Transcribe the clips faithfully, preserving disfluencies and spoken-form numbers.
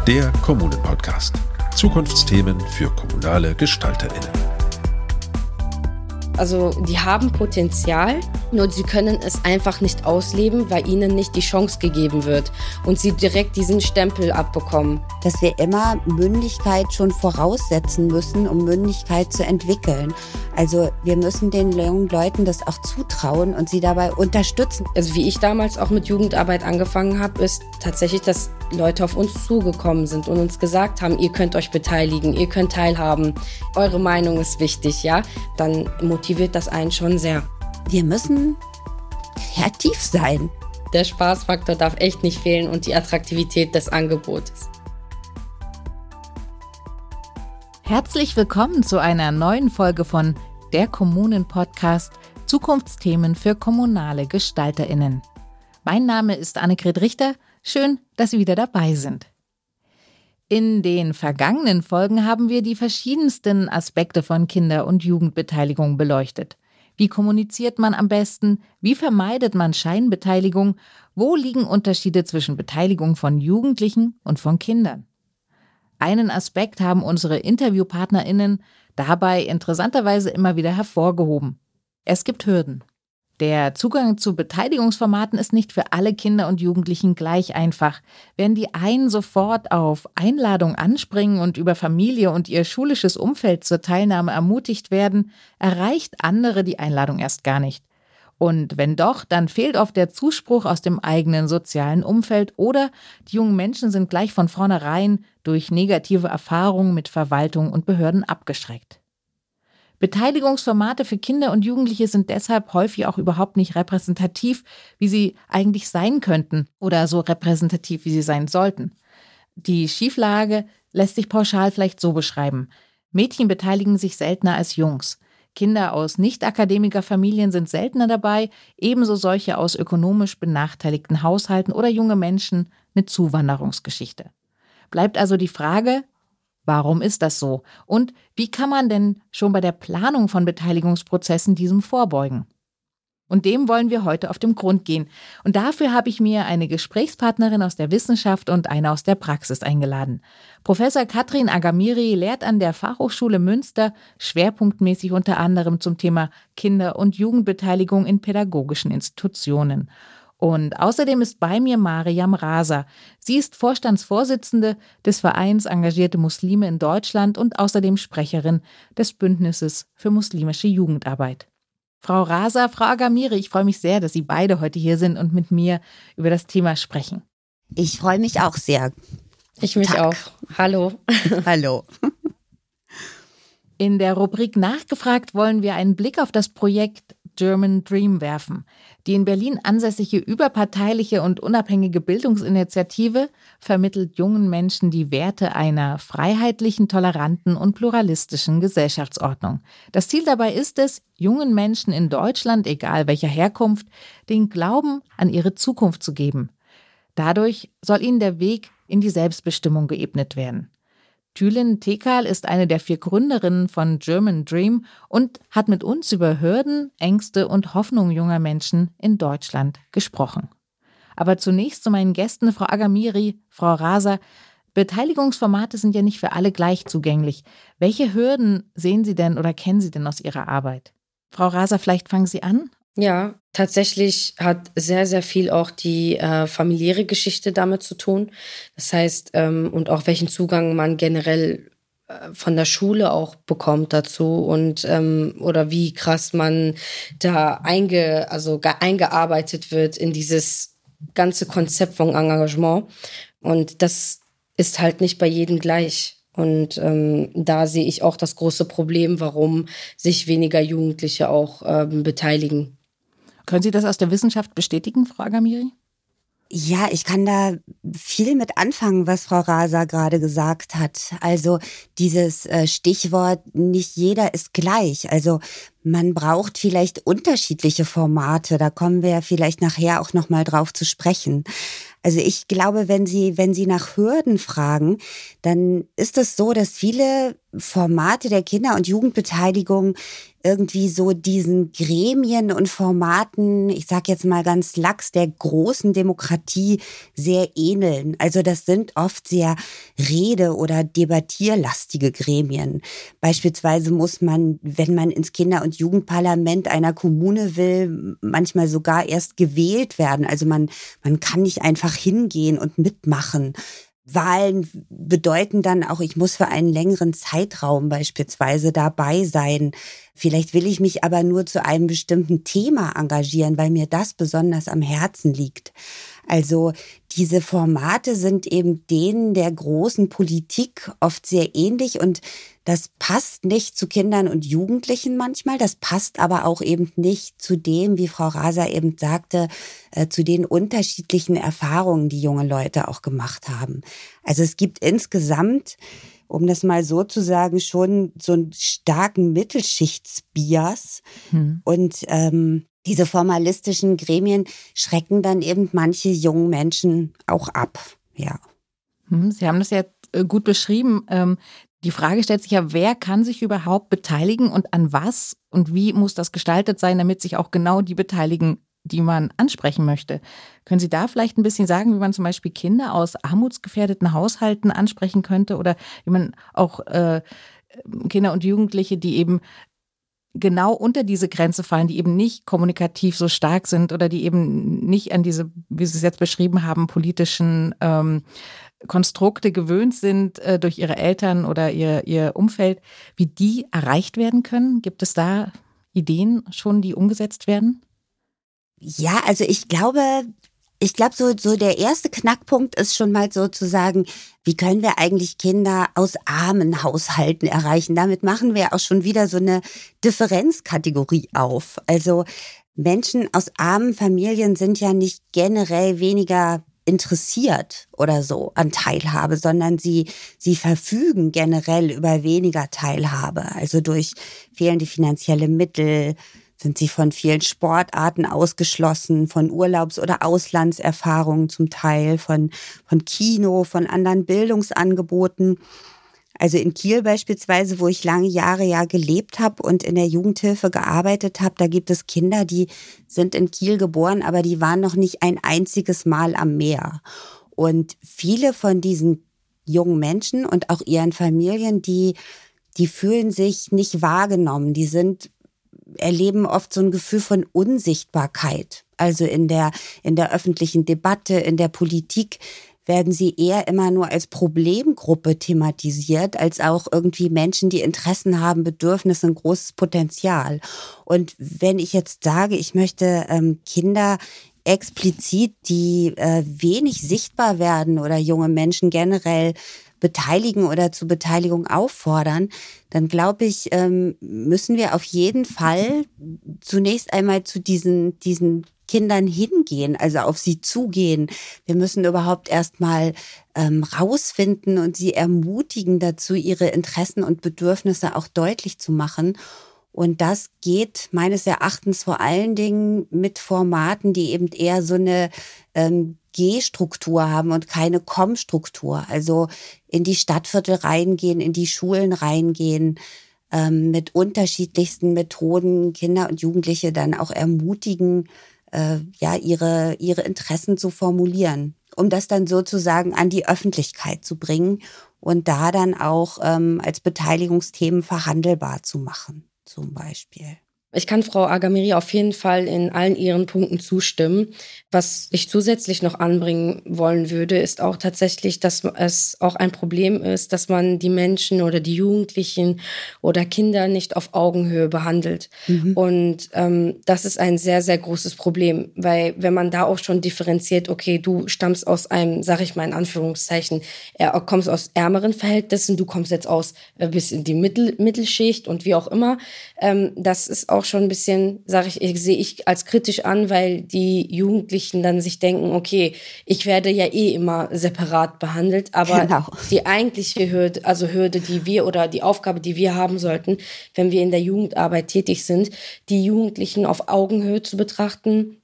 Der Kommunen-Podcast. Zukunftsthemen für kommunale GestalterInnen. Also die haben Potenzial, nur sie können es einfach nicht ausleben, weil ihnen nicht die Chance gegeben wird und sie direkt diesen Stempel abbekommen. Dass wir immer Mündigkeit schon voraussetzen müssen, um Mündigkeit zu entwickeln. Also wir müssen den jungen Leuten das auch zutrauen und sie dabei unterstützen. Also wie ich damals auch mit Jugendarbeit angefangen habe, ist tatsächlich, dass Leute auf uns zugekommen sind und uns gesagt haben, ihr könnt euch beteiligen, ihr könnt teilhaben, eure Meinung ist wichtig, ja? Dann motiviert das einen schon sehr. Wir müssen kreativ sein. Der Spaßfaktor darf echt nicht fehlen und die Attraktivität des Angebotes. Herzlich willkommen zu einer neuen Folge von Der Kommunen-Podcast Zukunftsthemen für kommunale GestalterInnen. Mein Name ist Annegret Richter. Schön, dass Sie wieder dabei sind. In den vergangenen Folgen haben wir die verschiedensten Aspekte von Kinder- und Jugendbeteiligung beleuchtet. Wie kommuniziert man am besten? Wie vermeidet man Scheinbeteiligung? Wo liegen Unterschiede zwischen Beteiligung von Jugendlichen und von Kindern? Einen Aspekt haben unsere InterviewpartnerInnen dabei interessanterweise immer wieder hervorgehoben. Es gibt Hürden. Der Zugang zu Beteiligungsformaten ist nicht für alle Kinder und Jugendlichen gleich einfach. Während die einen sofort auf Einladung anspringen und über Familie und ihr schulisches Umfeld zur Teilnahme ermutigt werden, erreicht andere die Einladung erst gar nicht. Und wenn doch, dann fehlt oft der Zuspruch aus dem eigenen sozialen Umfeld oder die jungen Menschen sind gleich von vornherein durch negative Erfahrungen mit Verwaltung und Behörden abgeschreckt. Beteiligungsformate für Kinder und Jugendliche sind deshalb häufig auch überhaupt nicht repräsentativ, wie sie eigentlich sein könnten oder so repräsentativ, wie sie sein sollten. Die Schieflage lässt sich pauschal vielleicht so beschreiben. Mädchen beteiligen sich seltener als Jungs. Kinder aus Nicht-Akademiker-Familien sind seltener dabei, ebenso solche aus ökonomisch benachteiligten Haushalten oder junge Menschen mit Zuwanderungsgeschichte. Bleibt also die Frage: Warum ist das so? Und wie kann man denn schon bei der Planung von Beteiligungsprozessen diesem vorbeugen? Und dem wollen wir heute auf den Grund gehen. Und dafür habe ich mir eine Gesprächspartnerin aus der Wissenschaft und eine aus der Praxis eingeladen. Professor Katrin Agamiri lehrt an der Fachhochschule Münster, schwerpunktmäßig unter anderem zum Thema Kinder- und Jugendbeteiligung in pädagogischen Institutionen. Und außerdem ist bei mir Mariam Raza. Sie ist Vorstandsvorsitzende des Vereins Engagierte Muslime in Deutschland und außerdem Sprecherin des Bündnisses für muslimische Jugendarbeit. Frau Raza, Frau Agamiri, ich freue mich sehr, dass Sie beide heute hier sind und mit mir über das Thema sprechen. Ich freue mich auch sehr. Ich mich Tag. auch. Hallo. Hallo. In der Rubrik Nachgefragt wollen wir einen Blick auf das Projekt German Dream werfen. Die in Berlin ansässige überparteiliche und unabhängige Bildungsinitiative vermittelt jungen Menschen die Werte einer freiheitlichen, toleranten und pluralistischen Gesellschaftsordnung. Das Ziel dabei ist es, jungen Menschen in Deutschland, egal welcher Herkunft, den Glauben an ihre Zukunft zu geben. Dadurch soll ihnen der Weg in die Selbstbestimmung geebnet werden. Tülin Tekal ist eine der vier Gründerinnen von German Dream und hat mit uns über Hürden, Ängste und Hoffnung junger Menschen in Deutschland gesprochen. Aber zunächst zu meinen Gästen, Frau Agamiri, Frau Raza. Beteiligungsformate sind ja nicht für alle gleich zugänglich. Welche Hürden sehen Sie denn oder kennen Sie denn aus Ihrer Arbeit? Frau Raza, vielleicht fangen Sie an. Ja, tatsächlich hat sehr, sehr viel auch die äh, familiäre Geschichte damit zu tun. Das heißt, ähm, und auch welchen Zugang man generell äh, von der Schule auch bekommt dazu und ähm, oder wie krass man da einge, also ge- eingearbeitet wird in dieses ganze Konzept von Engagement. Und das ist halt nicht bei jedem gleich. Und ähm, da sehe ich auch das große Problem, warum sich weniger Jugendliche auch ähm, beteiligen. Können Sie das aus der Wissenschaft bestätigen, Frau Agamiri? Ja, ich kann da viel mit anfangen, was Frau Raza gerade gesagt hat. Also dieses äh, Stichwort, nicht jeder ist gleich. Also man braucht vielleicht unterschiedliche Formate. Da kommen wir ja vielleicht nachher auch noch mal drauf zu sprechen. Also ich glaube, wenn Sie, wenn Sie nach Hürden fragen, dann ist es so, dass viele Formate der Kinder- und Jugendbeteiligung irgendwie so diesen Gremien und Formaten, ich sag jetzt mal ganz lax, der großen Demokratie sehr ähneln. Also das sind oft sehr rede- oder debattierlastige Gremien. Beispielsweise muss man, wenn man ins Kinder- und Jugendparlament einer Kommune will, manchmal sogar erst gewählt werden. Also man, man kann nicht einfach hingehen und mitmachen. Wahlen bedeuten dann auch, ich muss für einen längeren Zeitraum beispielsweise dabei sein. Vielleicht will ich mich aber nur zu einem bestimmten Thema engagieren, weil mir das besonders am Herzen liegt. Also diese Formate sind eben denen der großen Politik oft sehr ähnlich und das passt nicht zu Kindern und Jugendlichen manchmal, das passt aber auch eben nicht zu dem, wie Frau Raaser eben sagte, äh, zu den unterschiedlichen Erfahrungen, die junge Leute auch gemacht haben. Also es gibt insgesamt, um das mal so zu sagen, schon so einen starken Mittelschichtsbias hm. und ähm, diese formalistischen Gremien schrecken dann eben manche jungen Menschen auch ab, ja. Sie haben das ja gut beschrieben. Die Frage stellt sich ja, wer kann sich überhaupt beteiligen und an was und wie muss das gestaltet sein, damit sich auch genau die beteiligen, die man ansprechen möchte. Können Sie da vielleicht ein bisschen sagen, wie man zum Beispiel Kinder aus armutsgefährdeten Haushalten ansprechen könnte oder wie man auch äh, Kinder und Jugendliche, die eben genau unter diese Grenze fallen, die eben nicht kommunikativ so stark sind oder die eben nicht an diese, wie Sie es jetzt beschrieben haben, politischen ähm, Konstrukte gewöhnt sind äh, durch ihre Eltern oder ihr, ihr Umfeld, wie die erreicht werden können? Gibt es da Ideen schon, die umgesetzt werden? Ja, also ich glaube, ich glaube, so, so der erste Knackpunkt ist schon mal sozusagen, wie können wir eigentlich Kinder aus armen Haushalten erreichen? Damit machen wir auch schon wieder so eine Differenzkategorie auf. Also Menschen aus armen Familien sind ja nicht generell weniger interessiert oder so an Teilhabe, sondern sie, sie verfügen generell über weniger Teilhabe. Also durch fehlende finanzielle Mittel sind sie von vielen Sportarten ausgeschlossen, von Urlaubs- oder Auslandserfahrungen zum Teil, von, von Kino, von anderen Bildungsangeboten. Also in Kiel beispielsweise, wo ich lange Jahre ja gelebt habe und in der Jugendhilfe gearbeitet habe, da gibt es Kinder, die sind in Kiel geboren, aber die waren noch nicht ein einziges Mal am Meer. Und viele von diesen jungen Menschen und auch ihren Familien, die, die fühlen sich nicht wahrgenommen, die sind erleben oft so ein Gefühl von Unsichtbarkeit. Also in der, in der öffentlichen Debatte, in der Politik werden sie eher immer nur als Problemgruppe thematisiert, als auch irgendwie Menschen, die Interessen haben, Bedürfnisse, ein großes Potenzial. Und wenn ich jetzt sage, ich möchte ähm, Kinder explizit, die äh, wenig sichtbar werden oder junge Menschen generell beteiligen oder zur Beteiligung auffordern, dann glaube ich, ähm, müssen wir auf jeden Fall zunächst einmal zu diesen, diesen Kindern hingehen, also auf sie zugehen. Wir müssen überhaupt erstmal ähm, rausfinden und sie ermutigen dazu, ihre Interessen und Bedürfnisse auch deutlich zu machen. Und das geht meines Erachtens vor allen Dingen mit Formaten, die eben eher so eine ähm, G-Struktur haben und keine Komm-Struktur. Also in die Stadtviertel reingehen, in die Schulen reingehen, ähm, mit unterschiedlichsten Methoden Kinder und Jugendliche dann auch ermutigen, äh, ja, ihre, ihre Interessen zu formulieren, um das dann sozusagen an die Öffentlichkeit zu bringen und da dann auch ähm, als Beteiligungsthemen verhandelbar zu machen, zum Beispiel. Ich kann Frau Agamiri auf jeden Fall in allen ihren Punkten zustimmen. Was ich zusätzlich noch anbringen wollen würde, ist auch tatsächlich, dass es auch ein Problem ist, dass man die Menschen oder die Jugendlichen oder Kinder nicht auf Augenhöhe behandelt. Mhm. Und ähm, das ist ein sehr, sehr großes Problem, weil wenn man da auch schon differenziert, okay, du stammst aus einem, sag ich mal in Anführungszeichen, äh, kommst aus ärmeren Verhältnissen, du kommst jetzt aus äh, bis in die Mittel, Mittelschicht und wie auch immer, ähm, das ist auch schon ein bisschen, sage ich, ich, sehe ich als kritisch an, weil die Jugendlichen dann sich denken, okay, ich werde ja eh immer separat behandelt, aber genau. Die eigentliche Hürde, also Hürde, die wir oder die Aufgabe, die wir haben sollten, wenn wir in der Jugendarbeit tätig sind, die Jugendlichen auf Augenhöhe zu betrachten,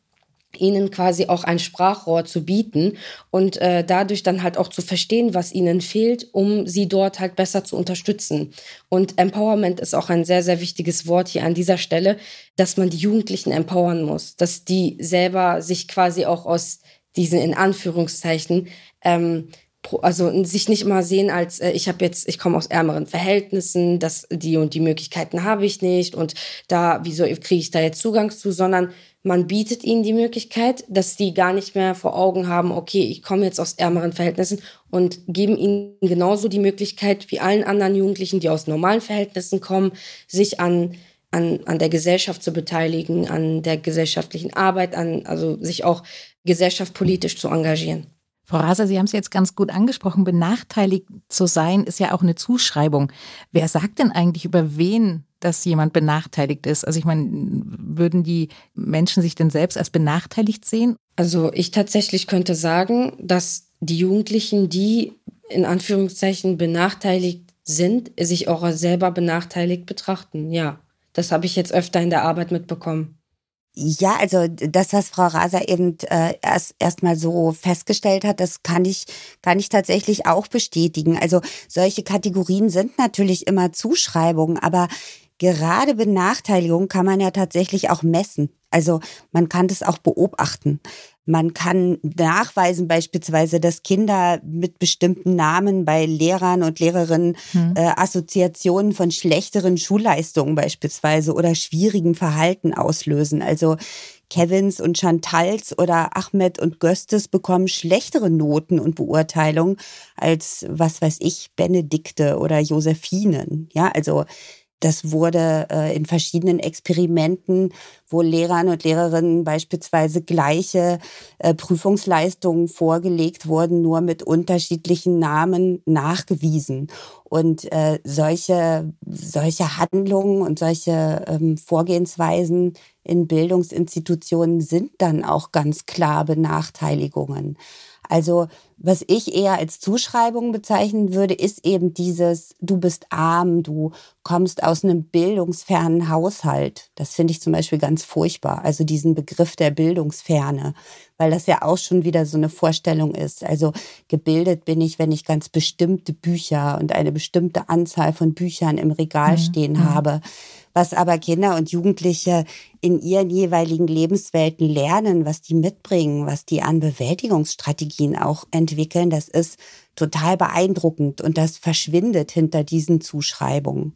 ihnen quasi auch ein Sprachrohr zu bieten und äh, dadurch dann halt auch zu verstehen, was ihnen fehlt, um sie dort halt besser zu unterstützen. Und Empowerment ist auch ein sehr, sehr wichtiges Wort hier an dieser Stelle, dass man die Jugendlichen empowern muss, dass die selber sich quasi auch aus diesen, in Anführungszeichen, ähm, also sich nicht immer sehen als, äh, ich habe jetzt, ich komme aus ärmeren Verhältnissen, das, die und die Möglichkeiten habe ich nicht und da, wieso kriege ich da jetzt Zugang zu, sondern man bietet ihnen die Möglichkeit, dass die gar nicht mehr vor Augen haben, okay, ich komme jetzt aus ärmeren Verhältnissen und geben ihnen genauso die Möglichkeit wie allen anderen Jugendlichen, die aus normalen Verhältnissen kommen, sich an, an, an der Gesellschaft zu beteiligen, an der gesellschaftlichen Arbeit, an, also sich auch gesellschaftspolitisch zu engagieren. Frau Raser, Sie haben es jetzt ganz gut angesprochen, benachteiligt zu sein ist ja auch eine Zuschreibung. Wer sagt denn eigentlich, über wen dass jemand benachteiligt ist? Also ich meine, würden die Menschen sich denn selbst als benachteiligt sehen? Also ich tatsächlich könnte sagen, dass die Jugendlichen, die in Anführungszeichen benachteiligt sind, sich auch selber benachteiligt betrachten. Ja, das habe ich jetzt öfter in der Arbeit mitbekommen. Ja, also das, was Frau Raser eben äh, erst erst mal so festgestellt hat, das kann ich kann ich tatsächlich auch bestätigen. Also solche Kategorien sind natürlich immer Zuschreibungen, aber gerade Benachteiligung kann man ja tatsächlich auch messen. Also man kann das auch beobachten. Man kann nachweisen beispielsweise, dass Kinder mit bestimmten Namen bei Lehrern und Lehrerinnen hm. äh, Assoziationen von schlechteren Schulleistungen beispielsweise oder schwierigem Verhalten auslösen. Also Kevins und Chantals oder Ahmed und Göstes bekommen schlechtere Noten und Beurteilungen als, was weiß ich, Benedikte oder Josephinen. Ja, also das wurde äh, in verschiedenen Experimenten, wo Lehrern und Lehrerinnen beispielsweise gleiche äh, Prüfungsleistungen vorgelegt wurden, nur mit unterschiedlichen Namen nachgewiesen. Und äh, solche, solche Handlungen und solche ähm, Vorgehensweisen in Bildungsinstitutionen sind dann auch ganz klar Benachteiligungen. Also was ich eher als Zuschreibung bezeichnen würde, ist eben dieses, du bist arm, du kommst aus einem bildungsfernen Haushalt. Das finde ich zum Beispiel ganz furchtbar, also diesen Begriff der Bildungsferne, weil das ja auch schon wieder so eine Vorstellung ist. Also gebildet bin ich, wenn ich ganz bestimmte Bücher und eine bestimmte Anzahl von Büchern im Regal stehen mhm. habe. Was aber Kinder und Jugendliche in ihren jeweiligen Lebenswelten lernen, was die mitbringen, was die an Bewältigungsstrategien auch entwickeln, das ist total beeindruckend und das verschwindet hinter diesen Zuschreibungen.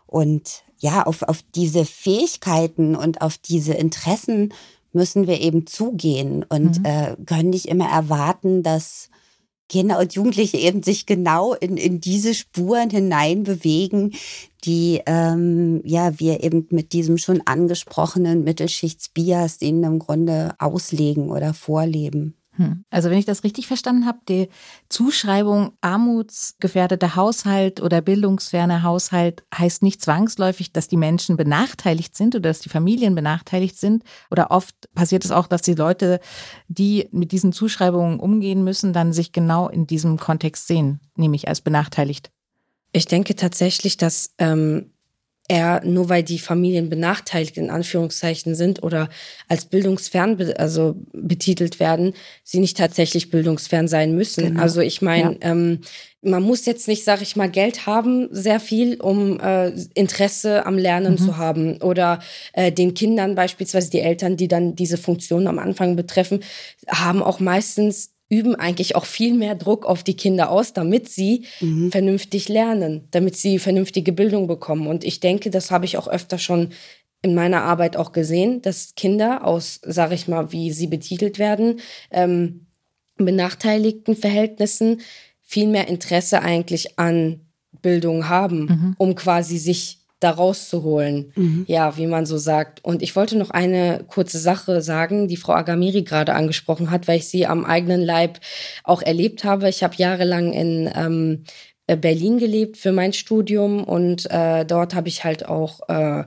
Und ja, auf, auf diese Fähigkeiten und auf diese Interessen müssen wir eben zugehen und mhm. äh, können nicht immer erwarten, dass Kinder und Jugendliche eben sich genau in, in diese Spuren hinein bewegen, die ähm, ja wir eben mit diesem schon angesprochenen Mittelschichtsbias ihnen im Grunde auslegen oder vorleben. Also wenn ich das richtig verstanden habe, die Zuschreibung armutsgefährdeter Haushalt oder bildungsferner Haushalt heißt nicht zwangsläufig, dass die Menschen benachteiligt sind oder dass die Familien benachteiligt sind. Oder oft passiert es auch, dass die Leute, die mit diesen Zuschreibungen umgehen müssen, dann sich genau in diesem Kontext sehen, nämlich als benachteiligt. Ich denke tatsächlich, dass ähm eher nur weil die Familien benachteiligt in Anführungszeichen sind oder als bildungsfern be- also betitelt werden, sie nicht tatsächlich bildungsfern sein müssen. Genau. Also ich meine, ja. ähm, man muss jetzt nicht, sag ich mal, Geld haben, sehr viel, um äh, Interesse am Lernen mhm. zu haben. Oder äh, den Kindern beispielsweise, die Eltern, die dann diese Funktionen am Anfang betreffen, haben auch meistens üben eigentlich auch viel mehr Druck auf die Kinder aus, damit sie mhm. vernünftig lernen, damit sie vernünftige Bildung bekommen. Und ich denke, das habe ich auch öfter schon in meiner Arbeit auch gesehen, dass Kinder aus, sage ich mal, wie sie betitelt werden, ähm, benachteiligten Verhältnissen viel mehr Interesse eigentlich an Bildung haben, mhm. um quasi sich da rauszuholen, mhm. ja, wie man so sagt. Und ich wollte noch eine kurze Sache sagen, die Frau Agamiri gerade angesprochen hat, weil ich sie am eigenen Leib auch erlebt habe. Ich habe jahrelang in ähm, Berlin gelebt für mein Studium und äh, dort habe ich halt auch äh,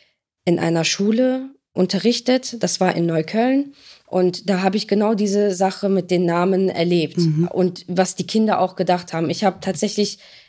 in einer Schule unterrichtet. Das war in Neukölln. Und da habe ich genau diese Sache mit den Namen erlebt mhm. und was die Kinder auch gedacht haben. Ich habe tatsächlich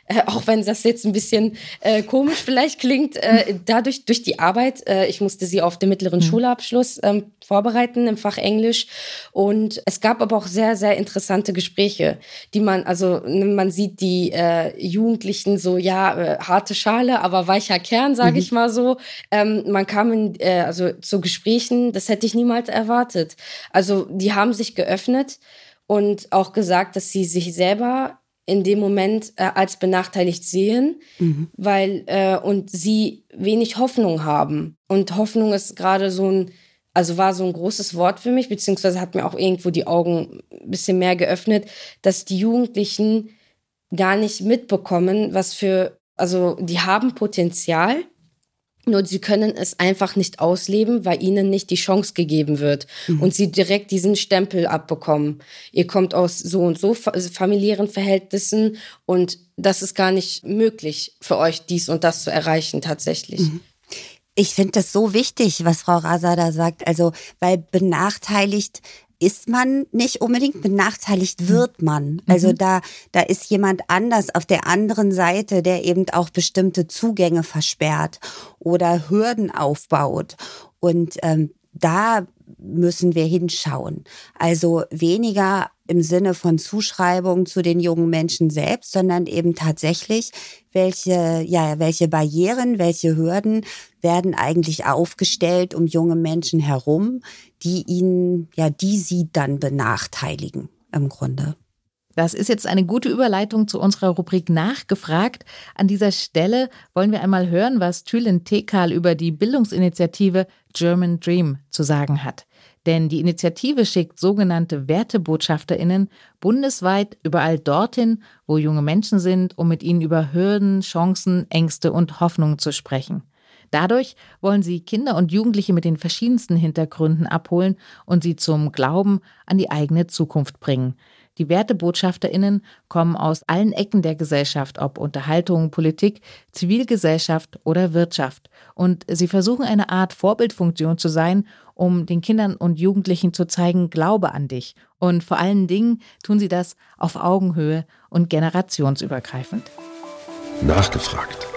äh, auch wenn das jetzt ein bisschen äh, komisch vielleicht klingt, äh, dadurch, durch die Arbeit, äh, ich musste sie auf den mittleren mhm. Schulabschluss ähm, vorbereiten im Fach Englisch und es gab aber auch sehr, sehr interessante Gespräche, die man, also man sieht die äh, Jugendlichen so, ja, äh, harte Schale, aber weicher Kern, sage mhm. ich mal so. Ähm, man kam in, äh, also zu Gesprächen, das hätte ich niemals erwartet. Also die haben sich geöffnet und auch gesagt, dass sie sich selber in dem Moment äh, als benachteiligt sehen, mhm. weil äh, und sie wenig Hoffnung haben. Und Hoffnung ist gerade so ein, also war so ein großes Wort für mich, beziehungsweise hat mir auch irgendwo die Augen ein bisschen mehr geöffnet, dass die Jugendlichen gar nicht mitbekommen, was für, also die haben Potenzial, nur sie können es einfach nicht ausleben, weil ihnen nicht die Chance gegeben wird mhm. und sie direkt diesen Stempel abbekommen. Ihr kommt aus so und so familiären Verhältnissen und das ist gar nicht möglich für euch, dies und das zu erreichen tatsächlich. Mhm. Ich finde das so wichtig, was Frau Rasa da sagt, also weil benachteiligt ist man nicht unbedingt, benachteiligt wird man. Also mhm. da, da ist jemand anders auf der anderen Seite, der eben auch bestimmte Zugänge versperrt oder Hürden aufbaut. Und ähm, da müssen wir hinschauen. Also weniger im Sinne von Zuschreibung zu den jungen Menschen selbst, sondern eben tatsächlich, welche, ja, welche Barrieren, welche Hürden werden eigentlich aufgestellt um junge Menschen herum, die ihnen, ja, die sie dann benachteiligen im Grunde. Das ist jetzt eine gute Überleitung zu unserer Rubrik Nachgefragt. An dieser Stelle wollen wir einmal hören, was Tülin Tekal über die Bildungsinitiative German Dream zu sagen hat. Denn die Initiative schickt sogenannte WertebotschafterInnen bundesweit überall dorthin, wo junge Menschen sind, um mit ihnen über Hürden, Chancen, Ängste und Hoffnungen zu sprechen. Dadurch wollen sie Kinder und Jugendliche mit den verschiedensten Hintergründen abholen und sie zum Glauben an die eigene Zukunft bringen. Die WertebotschafterInnen kommen aus allen Ecken der Gesellschaft, ob Unterhaltung, Politik, Zivilgesellschaft oder Wirtschaft. Und sie versuchen eine Art Vorbildfunktion zu sein, um den Kindern und Jugendlichen zu zeigen, glaube an dich. Und vor allen Dingen tun sie das auf Augenhöhe und generationsübergreifend. Nachgefragt.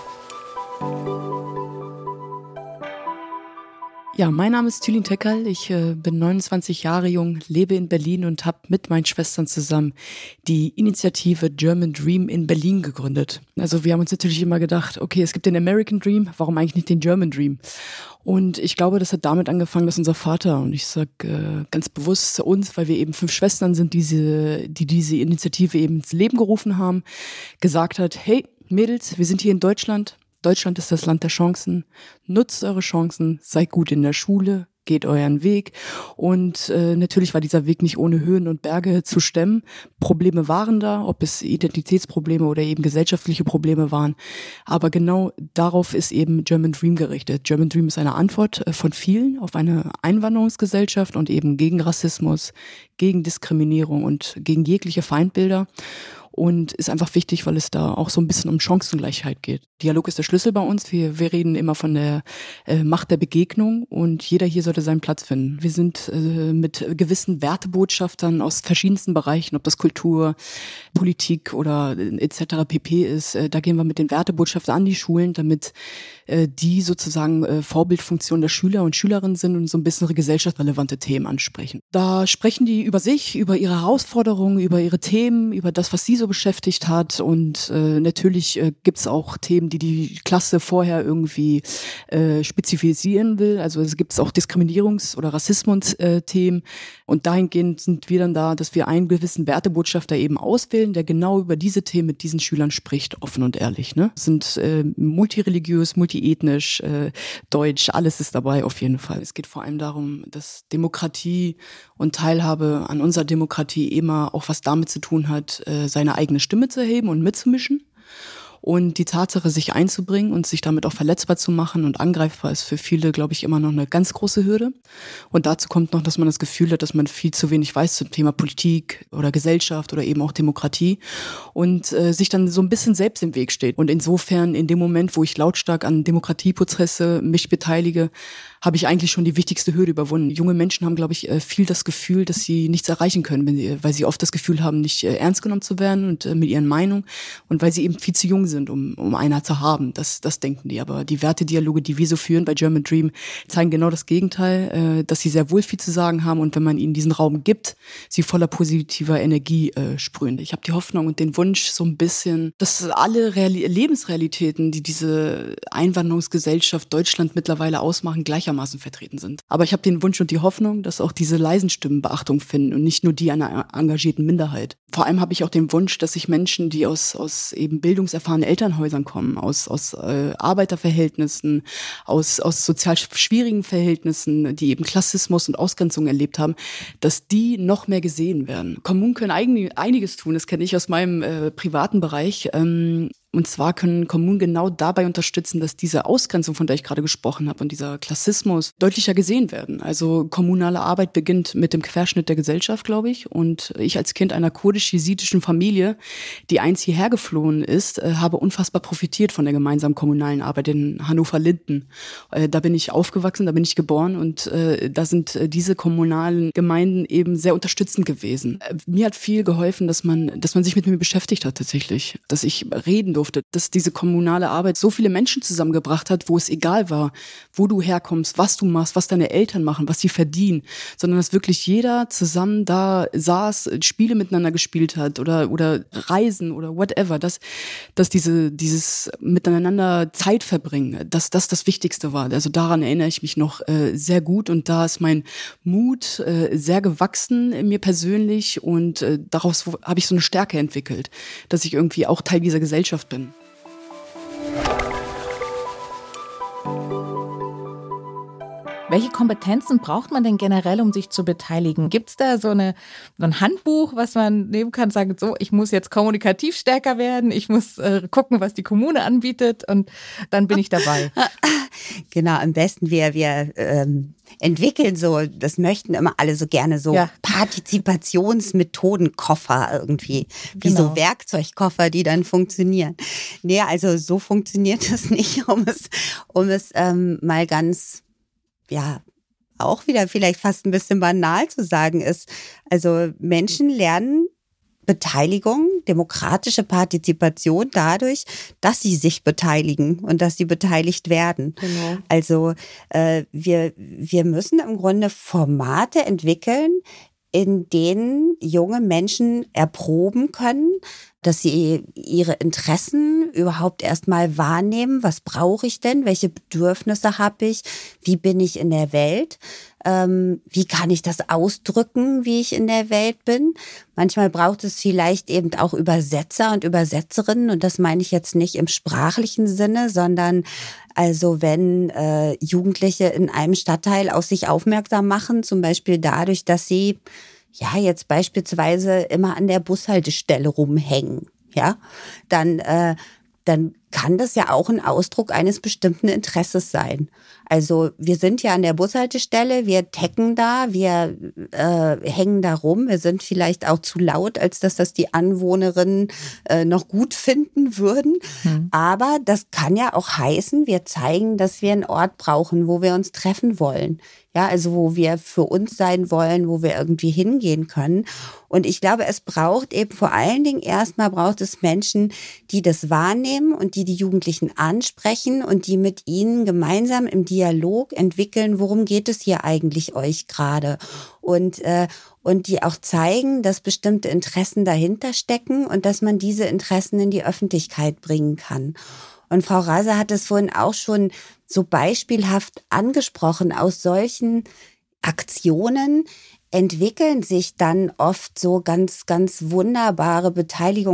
Ja, mein Name ist Tülin Tekal, ich äh, bin neunundzwanzig Jahre jung, lebe in Berlin und habe mit meinen Schwestern zusammen die Initiative German Dream in Berlin gegründet. Also wir haben uns natürlich immer gedacht, okay, es gibt den American Dream, warum eigentlich nicht den German Dream? Und ich glaube, das hat damit angefangen, dass unser Vater, und ich sage äh, ganz bewusst zu uns, weil wir eben fünf Schwestern sind, diese, die diese Initiative eben ins Leben gerufen haben, gesagt hat, hey Mädels, wir sind hier in Deutschland, Deutschland ist das Land der Chancen. Nutzt eure Chancen, seid gut in der Schule, geht euren Weg. Und äh, natürlich war dieser Weg nicht ohne Höhen und Berge zu stemmen. Probleme waren da, ob es Identitätsprobleme oder eben gesellschaftliche Probleme waren. Aber genau darauf ist eben German Dream gerichtet. German Dream ist eine Antwort von vielen auf eine Einwanderungsgesellschaft und eben gegen Rassismus, gegen Diskriminierung und gegen jegliche Feindbilder. Und ist einfach wichtig, weil es da auch so ein bisschen um Chancengleichheit geht. Dialog ist der Schlüssel bei uns. Wir, wir reden immer von der äh, Macht der Begegnung und jeder hier sollte seinen Platz finden. Wir sind äh, mit gewissen Wertebotschaftern aus verschiedensten Bereichen, ob das Kultur, Politik oder äh, et cetera pp. Ist. Äh, da gehen wir mit den Wertebotschaftern an die Schulen, damit äh, die sozusagen äh, Vorbildfunktion der Schüler und Schülerinnen sind und so ein bisschen gesellschaftsrelevante Themen ansprechen. Da sprechen die über sich, über ihre Herausforderungen, über ihre Themen, über das, was sie so beschäftigt hat und äh, natürlich äh, gibt's auch Themen, die die Klasse vorher irgendwie äh, spezifizieren will. Also es gibt auch Diskriminierungs- oder Rassismus-Themen und dahingehend sind wir dann da, dass wir einen gewissen Wertebotschafter eben auswählen, der genau über diese Themen mit diesen Schülern spricht, offen und ehrlich. Ne? Sind äh, multireligiös, multiethnisch, äh, deutsch, alles ist dabei auf jeden Fall. Es geht vor allem darum, dass Demokratie und Teilhabe an unserer Demokratie immer auch was damit zu tun hat, äh, seine eigene Stimme zu erheben und mitzumischen. Und die Tatsache, sich einzubringen und sich damit auch verletzbar zu machen und angreifbar, ist für viele, glaube ich, immer noch eine ganz große Hürde. Und dazu kommt noch, dass man das Gefühl hat, dass man viel zu wenig weiß zum Thema Politik oder Gesellschaft oder eben auch Demokratie und äh, sich dann so ein bisschen selbst im Weg steht. Und insofern, in dem Moment, wo ich lautstark an Demokratieprozesse mich beteilige, habe ich eigentlich schon die wichtigste Hürde überwunden. Junge Menschen haben, glaube ich, viel das Gefühl, dass sie nichts erreichen können, wenn sie, weil sie oft das Gefühl haben, nicht ernst genommen zu werden und mit ihren Meinungen und weil sie eben viel zu jung sind, um, um einer zu haben. Das, das denken die. Aber die Wertedialoge, die wir so führen bei German Dream, zeigen genau das Gegenteil, dass sie sehr wohl viel zu sagen haben und wenn man ihnen diesen Raum gibt, sie voller positiver Energie äh, sprühen. Ich habe die Hoffnung und den Wunsch so ein bisschen, dass alle Reali- Lebensrealitäten, die diese Einwanderungsgesellschaft Deutschland mittlerweile ausmachen, gleich vertreten sind. Aber ich habe den Wunsch und die Hoffnung, dass auch diese leisen Stimmen Beachtung finden und nicht nur die einer engagierten Minderheit. Vor allem habe ich auch den Wunsch, dass sich Menschen, die aus, aus eben bildungserfahrenen Elternhäusern kommen, aus, aus äh, Arbeiterverhältnissen, aus, aus sozial schwierigen Verhältnissen, die eben Klassismus und Ausgrenzung erlebt haben, dass die noch mehr gesehen werden. Kommunen können eigen, einiges tun, das kenne ich aus meinem äh, privaten Bereich. Ähm, Und zwar können Kommunen genau dabei unterstützen, dass diese Ausgrenzung, von der ich gerade gesprochen habe, und dieser Klassismus deutlicher gesehen werden. Also kommunale Arbeit beginnt mit dem Querschnitt der Gesellschaft, glaube ich. Und ich als Kind einer kurdisch-jesidischen Familie, die einst hierher geflohen ist, äh, habe unfassbar profitiert von der gemeinsamen kommunalen Arbeit in Hannover-Linden. Äh, da bin ich aufgewachsen, da bin ich geboren und äh, da sind äh, diese kommunalen Gemeinden eben sehr unterstützend gewesen. Äh, mir hat viel geholfen, dass man, dass man sich mit mir beschäftigt hat tatsächlich, dass ich reden durfte, dass diese kommunale Arbeit so viele Menschen zusammengebracht hat, wo es egal war, wo du herkommst, was du machst, was deine Eltern machen, was sie verdienen, sondern dass wirklich jeder zusammen da saß, Spiele miteinander gespielt hat oder oder Reisen oder whatever, dass dass diese dieses miteinander Zeit verbringen, dass das das Wichtigste war. Also daran erinnere ich mich noch äh, sehr gut und da ist mein Mut äh, sehr gewachsen in mir persönlich und äh, daraus habe ich so eine Stärke entwickelt, dass ich irgendwie auch Teil dieser Gesellschaft bin. Welche Kompetenzen braucht man denn generell, um sich zu beteiligen? Gibt es da so, eine, so ein Handbuch, was man nehmen kann, sagen, so, ich muss jetzt kommunikativ stärker werden, ich muss äh, gucken, was die Kommune anbietet und dann bin ich dabei? Genau, am besten wir, wir ähm, entwickeln so, das möchten immer alle so gerne, so ja. Partizipationsmethodenkoffer irgendwie, wie genau. So Werkzeugkoffer, die dann funktionieren. Nee, also so funktioniert das nicht, um es, um es ähm, mal ganz ja, auch wieder vielleicht fast ein bisschen banal zu sagen ist. Also Menschen lernen Beteiligung, demokratische Partizipation dadurch, dass sie sich beteiligen und dass sie beteiligt werden. Genau. Also äh, wir, wir müssen im Grunde Formate entwickeln, in denen junge Menschen erproben können, dass sie ihre Interessen überhaupt erstmal wahrnehmen. Was brauche ich denn? Welche Bedürfnisse habe ich? Wie bin ich in der Welt? Ähm, wie kann ich das ausdrücken, wie ich in der Welt bin? Manchmal braucht es vielleicht eben auch Übersetzer und Übersetzerinnen. Und das meine ich jetzt nicht im sprachlichen Sinne, sondern also wenn äh, Jugendliche in einem Stadtteil auf sich aufmerksam machen, zum Beispiel dadurch, dass sie ja jetzt beispielsweise immer an der Bushaltestelle rumhängen, ja, dann äh, dann kann das ja auch ein Ausdruck eines bestimmten Interesses sein. Also wir sind ja an der Bushaltestelle, wir tecken da, wir äh, hängen da rum, wir sind vielleicht auch zu laut, als dass das die Anwohnerinnen äh, noch gut finden würden. Hm. Aber das kann ja auch heißen, wir zeigen, dass wir einen Ort brauchen, wo wir uns treffen wollen. Ja, also wo wir für uns sein wollen, wo wir irgendwie hingehen können. Und ich glaube, es braucht eben vor allen Dingen erstmal braucht es Menschen, die das wahrnehmen und die die Jugendlichen ansprechen und die mit ihnen gemeinsam im Dialog entwickeln, worum geht es hier eigentlich euch gerade? Und, äh, und die auch zeigen, dass bestimmte Interessen dahinter stecken und dass man diese Interessen in die Öffentlichkeit bringen kann. Und Frau Raser hat es vorhin auch schon so beispielhaft angesprochen. Aus solchen Aktionen entwickeln sich dann oft so ganz, ganz wunderbare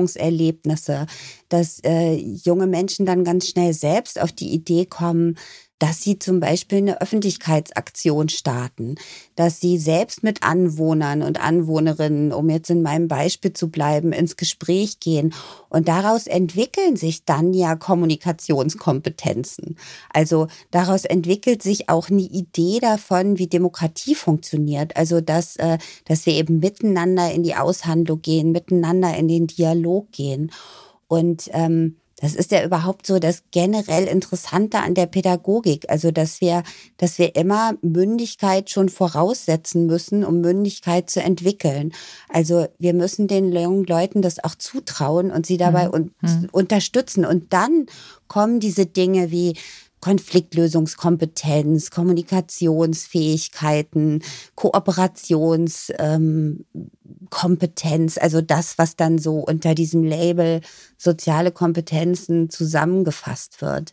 Beteiligungserlebnisse, dass äh, junge Menschen dann ganz schnell selbst auf die Idee kommen, dass sie zum Beispiel eine Öffentlichkeitsaktion starten, dass sie selbst mit Anwohnern und Anwohnerinnen, um jetzt in meinem Beispiel zu bleiben, ins Gespräch gehen. Und daraus entwickeln sich dann ja Kommunikationskompetenzen. Also daraus entwickelt sich auch eine Idee davon, wie Demokratie funktioniert. Also dass, äh, dass wir eben miteinander in die Aushandlung gehen, miteinander in den Dialog gehen. Und ähm, das ist ja überhaupt so das generell Interessante an der Pädagogik. Also, dass wir, dass wir immer Mündigkeit schon voraussetzen müssen, um Mündigkeit zu entwickeln. Also, wir müssen den jungen Leuten das auch zutrauen und sie dabei un- Mhm. unterstützen. Und dann kommen diese Dinge wie Konfliktlösungskompetenz, Kommunikationsfähigkeiten, Kooperationskompetenz, ähm, also das, was dann so unter diesem Label soziale Kompetenzen zusammengefasst wird.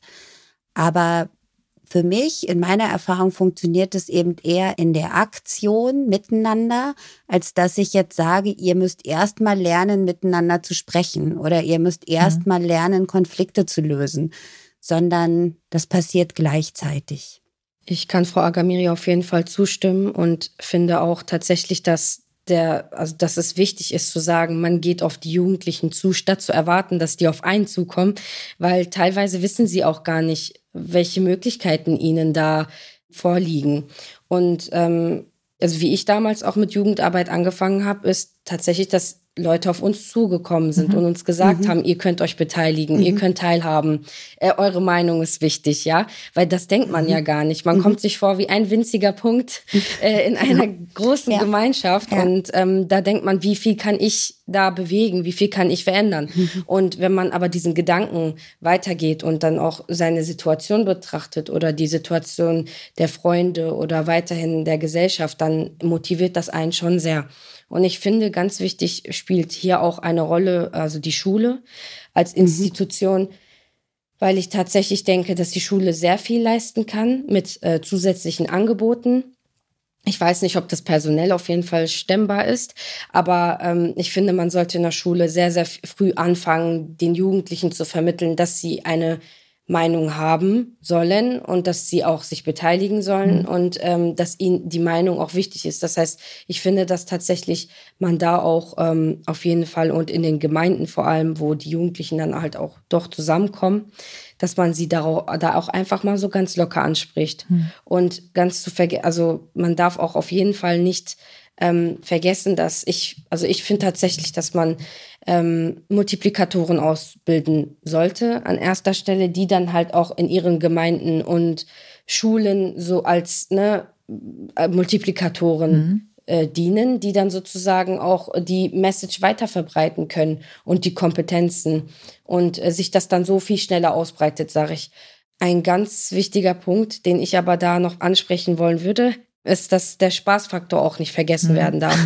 Aber für mich, in meiner Erfahrung, funktioniert es eben eher in der Aktion miteinander, als dass ich jetzt sage, ihr müsst erst mal lernen, miteinander zu sprechen oder ihr müsst erst Mhm. mal lernen, Konflikte zu lösen, sondern das passiert gleichzeitig. Ich kann Frau Agamiri auf jeden Fall zustimmen und finde auch tatsächlich, dass der, also dass es wichtig ist zu sagen, man geht auf die Jugendlichen zu, statt zu erwarten, dass die auf einen zukommen, weil teilweise wissen sie auch gar nicht, welche Möglichkeiten ihnen da vorliegen. Und ähm, also wie ich damals auch mit Jugendarbeit angefangen habe, ist tatsächlich, dass Leute auf uns zugekommen sind Mhm. und uns gesagt Mhm. haben, ihr könnt euch beteiligen, ihr Mhm. könnt teilhaben, äh, eure Meinung ist wichtig, ja, weil das denkt man ja gar nicht. Man Mhm. kommt sich vor wie ein winziger Punkt äh, in einer großen Ja. Gemeinschaft Ja. und ähm, da denkt man, wie viel kann ich da bewegen, wie viel kann ich verändern? Und wenn man aber diesen Gedanken weitergeht und dann auch seine Situation betrachtet oder die Situation der Freunde oder weiterhin der Gesellschaft, dann motiviert das einen schon sehr. Und ich finde, ganz wichtig spielt hier auch eine Rolle, also die Schule als Institution, weil ich tatsächlich denke, dass die Schule sehr viel leisten kann mit äh, zusätzlichen Angeboten. Ich weiß nicht, ob das personell auf jeden Fall stemmbar ist, aber ähm, ich finde, man sollte in der Schule sehr, sehr f- früh anfangen, den Jugendlichen zu vermitteln, dass sie eine Meinung haben sollen und dass sie auch sich beteiligen sollen Mhm. und ähm, dass ihnen die Meinung auch wichtig ist. Das heißt, ich finde, dass tatsächlich man da auch ähm, auf jeden Fall und in den Gemeinden vor allem, wo die Jugendlichen dann halt auch doch zusammenkommen, dass man sie da, da auch einfach mal so ganz locker anspricht. Mhm. Und ganz zu vergessen, also man darf auch auf jeden Fall nicht ähm, vergessen, dass ich, also ich finde tatsächlich, dass man ähm, Multiplikatoren ausbilden sollte an erster Stelle, die dann halt auch in ihren Gemeinden und Schulen so als ne, äh, Multiplikatoren Mhm. äh, dienen, die dann sozusagen auch die Message weiterverbreiten können und die Kompetenzen und äh, sich das dann so viel schneller ausbreitet, sage ich. Ein ganz wichtiger Punkt, den ich aber da noch ansprechen wollen würde, ist, dass der Spaßfaktor auch nicht vergessen Mhm. werden darf.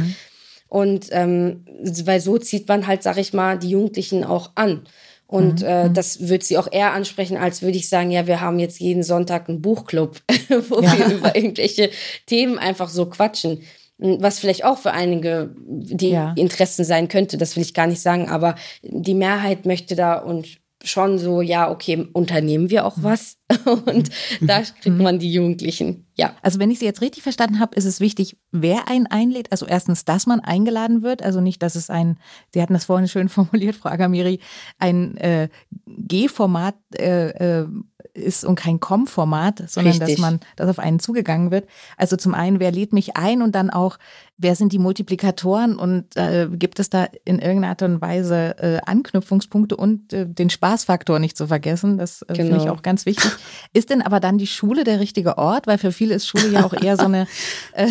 Und ähm, weil so zieht man halt, sag ich mal, die Jugendlichen auch an. Und Mhm. äh, das würde sie auch eher ansprechen, als würde ich sagen, ja, wir haben jetzt jeden Sonntag einen Buchclub, wo Ja. wir über irgendwelche Themen einfach so quatschen. Was vielleicht auch für einige die Ja. Interessen sein könnte, das will ich gar nicht sagen, aber die Mehrheit möchte da und schon so, ja, okay, unternehmen wir auch was? Und da kriegt man die Jugendlichen, ja. Also wenn ich Sie jetzt richtig verstanden habe, ist es wichtig, wer einen einlädt. Also erstens, dass man eingeladen wird. Also nicht, dass es ein, Sie hatten das vorhin schön formuliert, Frau Agamiri, ein äh, G-Format äh, äh, ist und kein Com-Format, sondern Richtig. dass man, dass auf einen zugegangen wird. Also zum einen, wer lädt mich ein und dann auch, wer sind die Multiplikatoren und äh, gibt es da in irgendeiner Art und Weise äh, Anknüpfungspunkte und äh, den Spaßfaktor nicht zu vergessen. Das äh, finde ich Genau. auch ganz wichtig. Ist denn aber dann die Schule der richtige Ort? Weil für viele ist Schule ja auch eher so eine äh,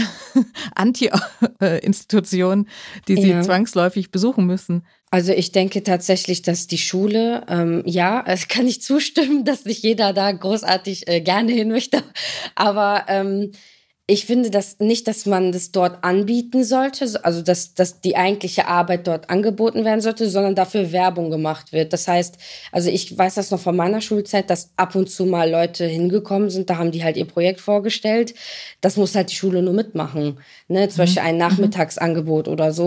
Anti-Institution, die sie Ja. zwangsläufig besuchen müssen. Also ich denke tatsächlich, dass die Schule, ähm, ja, es kann ich zustimmen, dass nicht jeder da großartig äh, gerne hin möchte, aber ähm, ich finde das nicht, dass man das dort anbieten sollte, so- also dass, dass die eigentliche Arbeit dort angeboten werden sollte, sondern dafür Werbung gemacht wird. Das heißt, also ich weiß das noch von meiner Schulzeit, dass ab und zu mal Leute hingekommen sind, da haben die halt ihr Projekt vorgestellt. Das muss halt die Schule nur mitmachen, ne? Zum Beispiel ein Nachmittagsangebot oder so.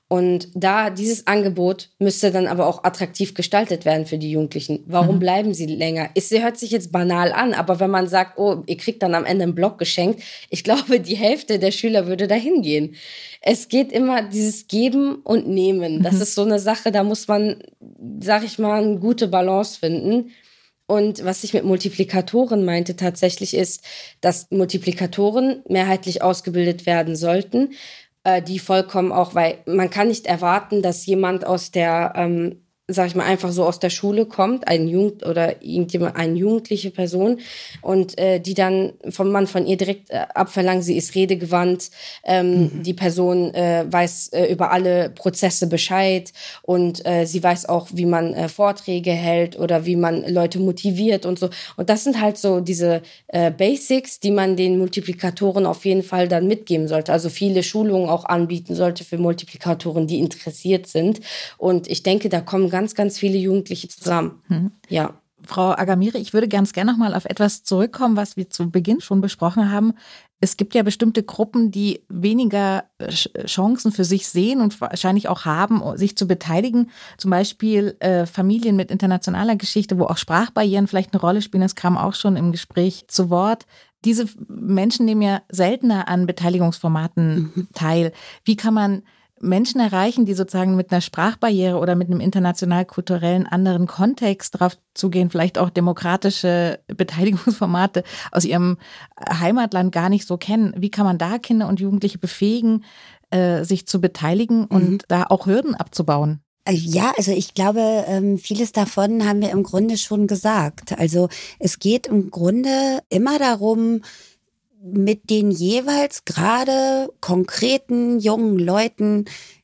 Und da dieses Angebot müsste dann aber auch attraktiv gestaltet werden für die Jugendlichen. Warum mhm. bleiben sie länger? Es hört sich jetzt banal an, aber wenn man sagt, oh, ihr kriegt dann am Ende einen Block geschenkt, ich glaube, die Hälfte der Schüler würde dahin gehen. Es geht immer dieses Geben und Nehmen. Das mhm. ist so eine Sache, da muss man, sag ich mal, eine gute Balance finden. Und was ich mit Multiplikatoren meinte tatsächlich ist, dass Multiplikatoren mehrheitlich ausgebildet werden sollten, die vollkommen auch, weil man kann nicht erwarten, dass jemand aus der, ähm, sag ich mal, einfach so aus der Schule kommt, ein Jugend oder irgendjemand, eine jugendliche Person und äh, die dann von man von ihr direkt äh, abverlangt, sie ist redegewandt, ähm, mhm. die Person äh, weiß äh, über alle Prozesse Bescheid und äh, sie weiß auch, wie man äh, Vorträge hält oder wie man Leute motiviert und so. Und das sind halt so diese äh, Basics, die man den Multiplikatoren auf jeden Fall dann mitgeben sollte. Also viele Schulungen auch anbieten sollte für Multiplikatoren, die interessiert sind. Und ich denke, da kommen ganz ganz, ganz viele Jugendliche zusammen. Hm. Ja. Frau Agamire, ich würde ganz gerne noch mal auf etwas zurückkommen, was wir zu Beginn schon besprochen haben. Es gibt ja bestimmte Gruppen, die weniger Chancen für sich sehen und wahrscheinlich auch haben, sich zu beteiligen. Zum Beispiel äh, Familien mit internationaler Geschichte, wo auch Sprachbarrieren vielleicht eine Rolle spielen. Das kam auch schon im Gespräch zu Wort. Diese Menschen nehmen ja seltener an Beteiligungsformaten mhm. teil. Wie kann man Menschen erreichen, die sozusagen mit einer Sprachbarriere oder mit einem international-kulturellen anderen Kontext drauf zugehen, vielleicht auch demokratische Beteiligungsformate aus ihrem Heimatland gar nicht so kennen. Wie kann man da Kinder und Jugendliche befähigen, äh, sich zu beteiligen und mhm. da auch Hürden abzubauen? Ja, also ich glaube, vieles davon haben wir im Grunde schon gesagt. Also es geht im Grunde immer darum, mit den jeweils gerade konkreten jungen Leuten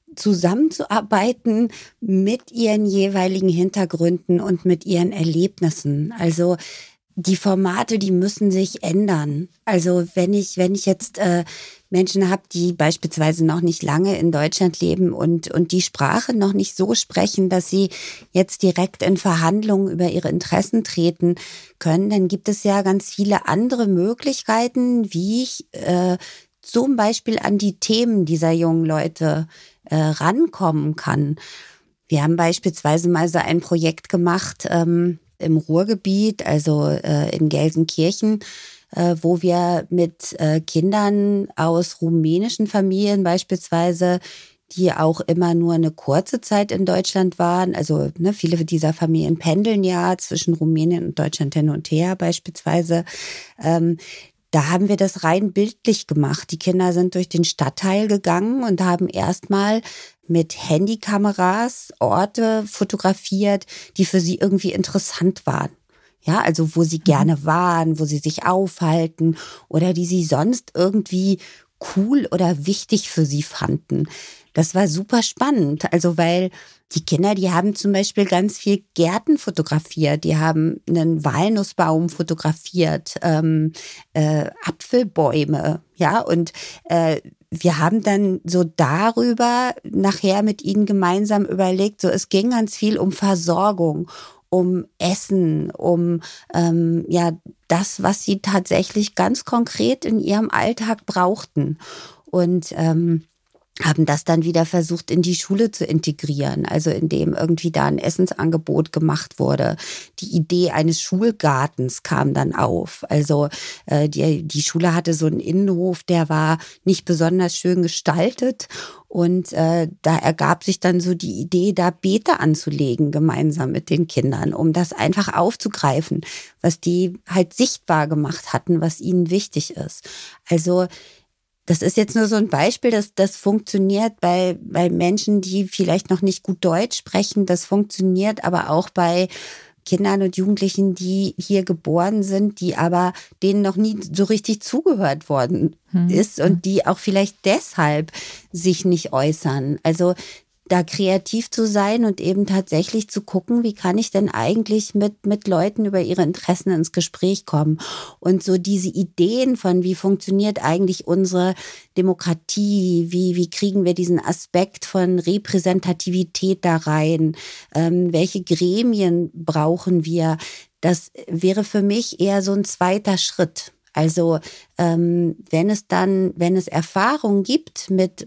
zusammenzuarbeiten mit ihren jeweiligen Hintergründen und mit ihren Erlebnissen. Also die Formate, die müssen sich ändern. Also wenn ich, wenn ich jetzt äh, Menschen habe, die beispielsweise noch nicht lange in Deutschland leben und, und die Sprache noch nicht so sprechen, dass sie jetzt direkt in Verhandlungen über ihre Interessen treten können, dann gibt es ja ganz viele andere Möglichkeiten, wie ich äh, zum Beispiel an die Themen dieser jungen Leute äh, rankommen kann. Wir haben beispielsweise mal so ein Projekt gemacht, ähm, im Ruhrgebiet, also äh, in Gelsenkirchen, äh, wo wir mit äh, Kindern aus rumänischen Familien beispielsweise, die auch immer nur eine kurze Zeit in Deutschland waren, also ne, viele dieser Familien pendeln ja zwischen Rumänien und Deutschland hin und her beispielsweise, ähm, da haben wir das rein bildlich gemacht. Die Kinder sind durch den Stadtteil gegangen und haben erstmal mit Handykameras Orte fotografiert, die für sie irgendwie interessant waren. Ja, also wo sie gerne waren, wo sie sich aufhalten oder die sie sonst irgendwie cool oder wichtig für sie fanden. Das war super spannend, also weil die Kinder, die haben zum Beispiel ganz viel Gärten fotografiert, die haben einen Walnussbaum fotografiert, ähm, äh, Apfelbäume, ja, und äh, wir haben dann so darüber nachher mit ihnen gemeinsam überlegt, so es ging ganz viel um Versorgung, um Essen, um ähm, ja das, was sie tatsächlich ganz konkret in ihrem Alltag brauchten. Und ähm, haben das dann wieder versucht, in die Schule zu integrieren, also indem irgendwie da ein Essensangebot gemacht wurde. Die Idee eines Schulgartens kam dann auf. Also äh, die, die Schule hatte so einen Innenhof, der war nicht besonders schön gestaltet. Und äh, da ergab sich dann so die Idee, da Beete anzulegen, gemeinsam mit den Kindern, um das einfach aufzugreifen, was die halt sichtbar gemacht hatten, was ihnen wichtig ist. Also das ist jetzt nur so ein Beispiel, dass das funktioniert bei, bei Menschen, die vielleicht noch nicht gut Deutsch sprechen. Das funktioniert aber auch bei Kindern und Jugendlichen, die hier geboren sind, die aber denen noch nie so richtig zugehört worden ist und die auch vielleicht deshalb sich nicht äußern. Also da kreativ zu sein und eben tatsächlich zu gucken, wie kann ich denn eigentlich mit, mit Leuten über ihre Interessen ins Gespräch kommen. Und so diese Ideen von, wie funktioniert eigentlich unsere Demokratie, wie, wie kriegen wir diesen Aspekt von Repräsentativität da rein, ähm, welche Gremien brauchen wir, das wäre für mich eher so ein zweiter Schritt. Also ähm, wenn es dann, wenn es Erfahrungen gibt mit, mit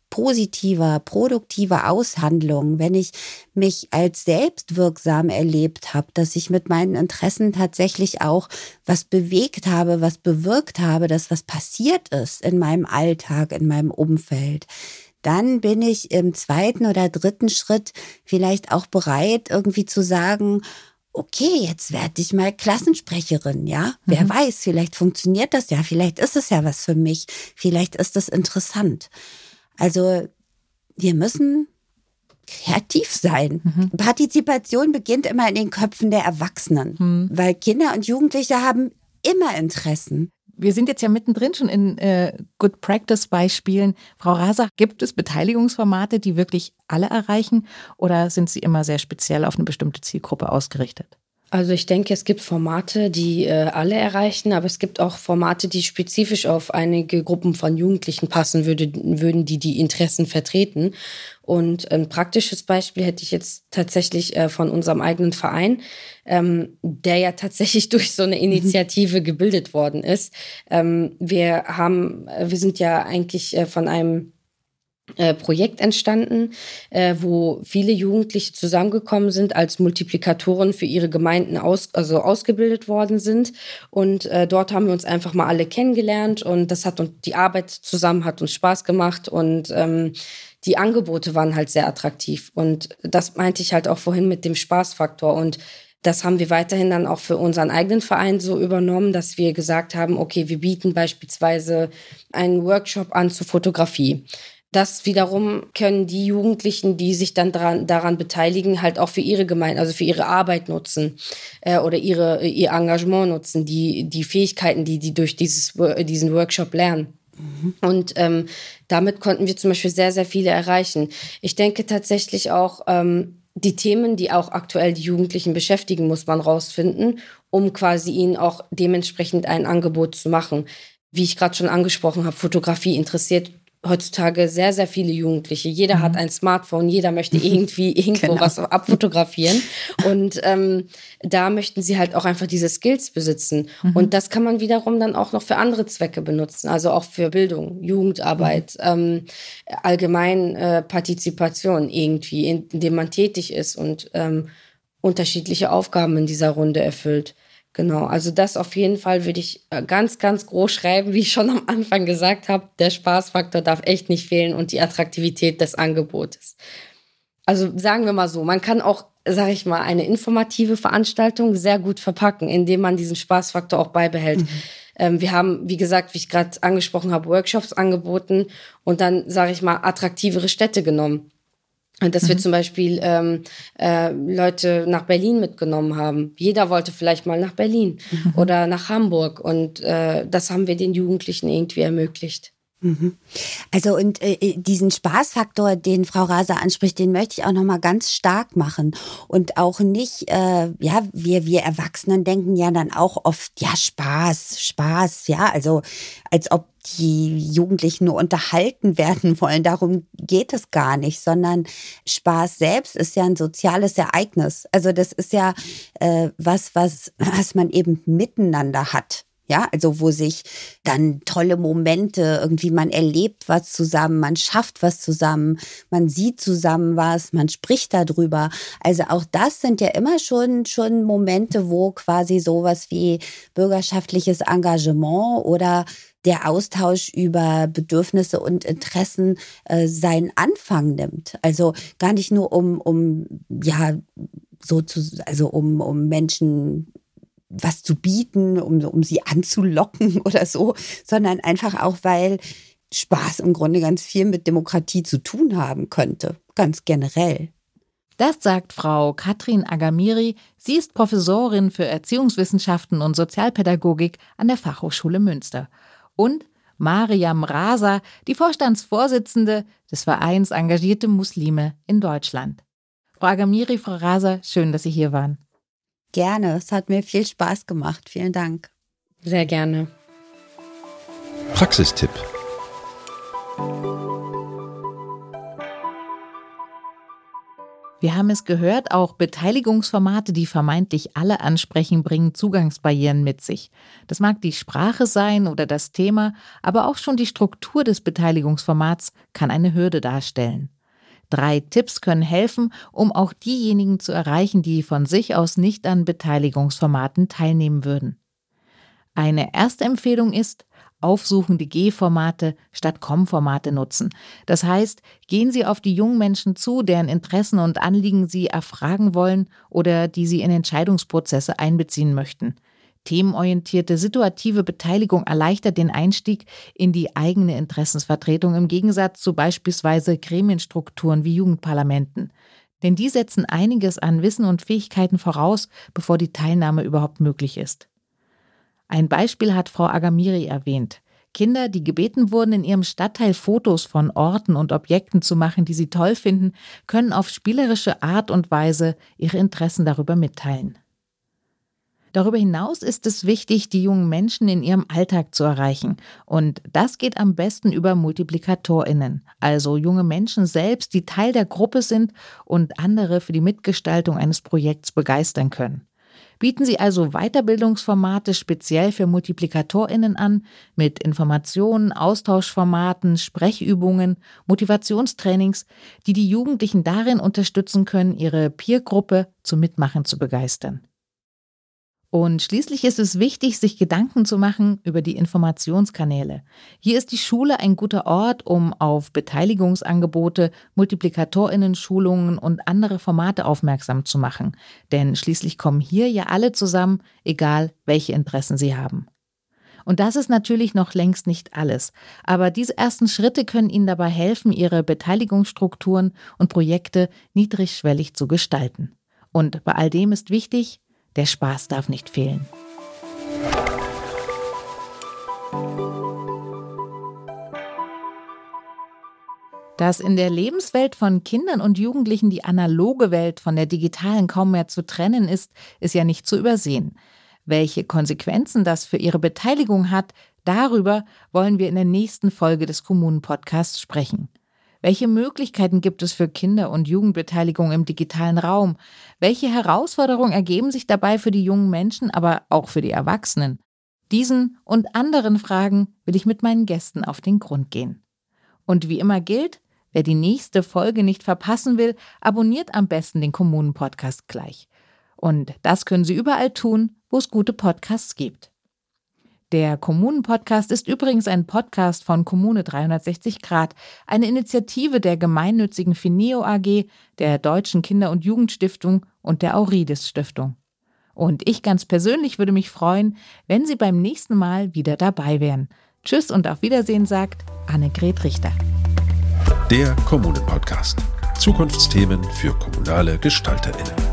positiver, produktiver Aushandlung, wenn ich mich als selbstwirksam erlebt habe, dass ich mit meinen Interessen tatsächlich auch was bewegt habe, was bewirkt habe, dass was passiert ist in meinem Alltag, in meinem Umfeld, dann bin ich im zweiten oder dritten Schritt vielleicht auch bereit, irgendwie zu sagen, okay, jetzt werde ich mal Klassensprecherin, ja? Mhm. Wer weiß, vielleicht funktioniert das ja, vielleicht ist es ja was für mich, vielleicht ist es interessant. Also wir müssen kreativ sein. Mhm. Partizipation beginnt immer in den Köpfen der Erwachsenen, mhm. weil Kinder und Jugendliche haben immer Interessen. Wir sind jetzt ja mittendrin schon in äh, Good Practice-Beispielen. Frau Raser, gibt es Beteiligungsformate, die wirklich alle erreichen, oder sind sie immer sehr speziell auf eine bestimmte Zielgruppe ausgerichtet? Also ich denke, es gibt Formate, die äh, alle erreichen, aber es gibt auch Formate, die spezifisch auf einige Gruppen von Jugendlichen passen würde, würden, die die Interessen vertreten. Und ein praktisches Beispiel hätte ich jetzt tatsächlich äh, von unserem eigenen Verein, ähm, der ja tatsächlich durch so eine Initiative gebildet worden ist. Ähm, wir haben, wir sind ja eigentlich äh, von einem Äh, Projekt entstanden, äh, wo viele Jugendliche zusammengekommen sind, als Multiplikatoren für ihre Gemeinden aus, also ausgebildet worden sind. Und äh, dort haben wir uns einfach mal alle kennengelernt und das hat uns, die Arbeit zusammen hat uns Spaß gemacht und ähm, die Angebote waren halt sehr attraktiv. Und das meinte ich halt auch vorhin mit dem Spaßfaktor. Und das haben wir weiterhin dann auch für unseren eigenen Verein so übernommen, dass wir gesagt haben, okay, wir bieten beispielsweise einen Workshop an zur Fotografie. Das wiederum können die Jugendlichen, die sich dann daran, daran beteiligen, halt auch für ihre Gemeinde, also für ihre Arbeit nutzen äh, oder ihre, ihr Engagement nutzen, die, die Fähigkeiten, die die durch dieses, diesen Workshop lernen. Mhm. Und ähm, damit konnten wir zum Beispiel sehr, sehr viele erreichen. Ich denke tatsächlich auch, ähm, die Themen, die auch aktuell die Jugendlichen beschäftigen, muss man rausfinden, um quasi ihnen auch dementsprechend ein Angebot zu machen. Wie ich gerade schon angesprochen habe, Fotografie interessiert heutzutage sehr, sehr viele Jugendliche. Jeder mhm. hat ein Smartphone, jeder möchte irgendwie irgendwo genau. was abfotografieren. Und ähm, da möchten sie halt auch einfach diese Skills besitzen. Mhm. Und das kann man wiederum dann auch noch für andere Zwecke benutzen. Also auch für Bildung, Jugendarbeit, mhm. ähm, allgemein äh, Partizipation irgendwie, in, in dem man tätig ist und ähm, unterschiedliche Aufgaben in dieser Runde erfüllt. Genau, also das auf jeden Fall würde ich ganz, ganz groß schreiben, wie ich schon am Anfang gesagt habe. Der Spaßfaktor darf echt nicht fehlen und die Attraktivität des Angebotes. Also sagen wir mal so, man kann auch, sage ich mal, eine informative Veranstaltung sehr gut verpacken, indem man diesen Spaßfaktor auch beibehält. Mhm. Ähm, wir haben, wie gesagt, wie ich gerade angesprochen habe, Workshops angeboten und dann, sage ich mal, attraktivere Städte genommen. Dass mhm. wir zum Beispiel ähm, äh, Leute nach Berlin mitgenommen haben. Jeder wollte vielleicht mal nach Berlin mhm. oder nach Hamburg. Und äh, das haben wir den Jugendlichen irgendwie ermöglicht. Also und äh, diesen Spaßfaktor, den Frau Raser anspricht, den möchte ich auch nochmal ganz stark machen. Und auch nicht, äh, ja, wir, wir Erwachsenen denken ja dann auch oft, ja, Spaß, Spaß, ja, also als ob die Jugendlichen nur unterhalten werden wollen. Darum geht es gar nicht, sondern Spaß selbst ist ja ein soziales Ereignis. Also das ist ja äh, was, was, was man eben miteinander hat. Ja, also wo sich dann tolle Momente, irgendwie man erlebt was zusammen, man schafft was zusammen, man sieht zusammen was, man spricht darüber. Also auch das sind ja immer schon, schon Momente, wo quasi sowas wie bürgerschaftliches Engagement oder der Austausch über Bedürfnisse und Interessen äh, seinen Anfang nimmt. Also gar nicht nur um, um ja, so zu, also um, um Menschen was zu bieten, um, um sie anzulocken oder so, sondern einfach auch, weil Spaß im Grunde ganz viel mit Demokratie zu tun haben könnte, ganz generell. Das sagt Frau Katrin Agamiri. Sie ist Professorin für Erziehungswissenschaften und Sozialpädagogik an der Fachhochschule Münster. Und Mariam Raser, die Vorstandsvorsitzende des Vereins Engagierte Muslime in Deutschland. Frau Agamiri, Frau Raser, schön, dass Sie hier waren. Gerne, es hat mir viel Spaß gemacht. Vielen Dank. Sehr gerne. Praxistipp. Wir haben es gehört, auch Beteiligungsformate, die vermeintlich alle ansprechen, bringen Zugangsbarrieren mit sich. Das mag die Sprache sein oder das Thema, aber auch schon die Struktur des Beteiligungsformats kann eine Hürde darstellen. Drei Tipps können helfen, um auch diejenigen zu erreichen, die von sich aus nicht an Beteiligungsformaten teilnehmen würden. Eine erste Empfehlung ist, aufsuchende Geh-Formate statt Komm-Formate nutzen. Das heißt, gehen Sie auf die jungen Menschen zu, deren Interessen und Anliegen Sie erfragen wollen oder die Sie in Entscheidungsprozesse einbeziehen möchten. Themenorientierte, situative Beteiligung erleichtert den Einstieg in die eigene Interessensvertretung im Gegensatz zu beispielsweise Gremienstrukturen wie Jugendparlamenten. Denn die setzen einiges an Wissen und Fähigkeiten voraus, bevor die Teilnahme überhaupt möglich ist. Ein Beispiel hat Frau Agamiri erwähnt. Kinder, die gebeten wurden, in ihrem Stadtteil Fotos von Orten und Objekten zu machen, die sie toll finden, können auf spielerische Art und Weise ihre Interessen darüber mitteilen. Darüber hinaus ist es wichtig, die jungen Menschen in ihrem Alltag zu erreichen. Und das geht am besten über MultiplikatorInnen, also junge Menschen selbst, die Teil der Gruppe sind und andere für die Mitgestaltung eines Projekts begeistern können. Bieten Sie also Weiterbildungsformate speziell für MultiplikatorInnen an, mit Informationen, Austauschformaten, Sprechübungen, Motivationstrainings, die die Jugendlichen darin unterstützen können, ihre Peergruppe zum Mitmachen zu begeistern. Und schließlich ist es wichtig, sich Gedanken zu machen über die Informationskanäle. Hier ist die Schule ein guter Ort, um auf Beteiligungsangebote, MultiplikatorInnen-Schulungen und andere Formate aufmerksam zu machen. Denn schließlich kommen hier ja alle zusammen, egal welche Interessen sie haben. Und das ist natürlich noch längst nicht alles. Aber diese ersten Schritte können Ihnen dabei helfen, Ihre Beteiligungsstrukturen und Projekte niedrigschwellig zu gestalten. Und bei all dem ist wichtig, der Spaß darf nicht fehlen. Dass in der Lebenswelt von Kindern und Jugendlichen die analoge Welt von der digitalen kaum mehr zu trennen ist, ist ja nicht zu übersehen. Welche Konsequenzen das für ihre Beteiligung hat, darüber wollen wir in der nächsten Folge des Kommunen-Podcasts sprechen. Welche Möglichkeiten gibt es für Kinder- und Jugendbeteiligung im digitalen Raum? Welche Herausforderungen ergeben sich dabei für die jungen Menschen, aber auch für die Erwachsenen? Diesen und anderen Fragen will ich mit meinen Gästen auf den Grund gehen. Und wie immer gilt, wer die nächste Folge nicht verpassen will, abonniert am besten den Kommunen-Podcast gleich. Und das können Sie überall tun, wo es gute Podcasts gibt. Der Kommunen-Podcast ist übrigens ein Podcast von Kommune dreihundertsechzig Grad, eine Initiative der gemeinnützigen Fineo A G, der Deutschen Kinder- und Jugendstiftung und der Aurides Stiftung. Und ich ganz persönlich würde mich freuen, wenn Sie beim nächsten Mal wieder dabei wären. Tschüss und auf Wiedersehen, sagt Annegret Richter. Der Kommunen-Podcast. Zukunftsthemen für kommunale GestalterInnen.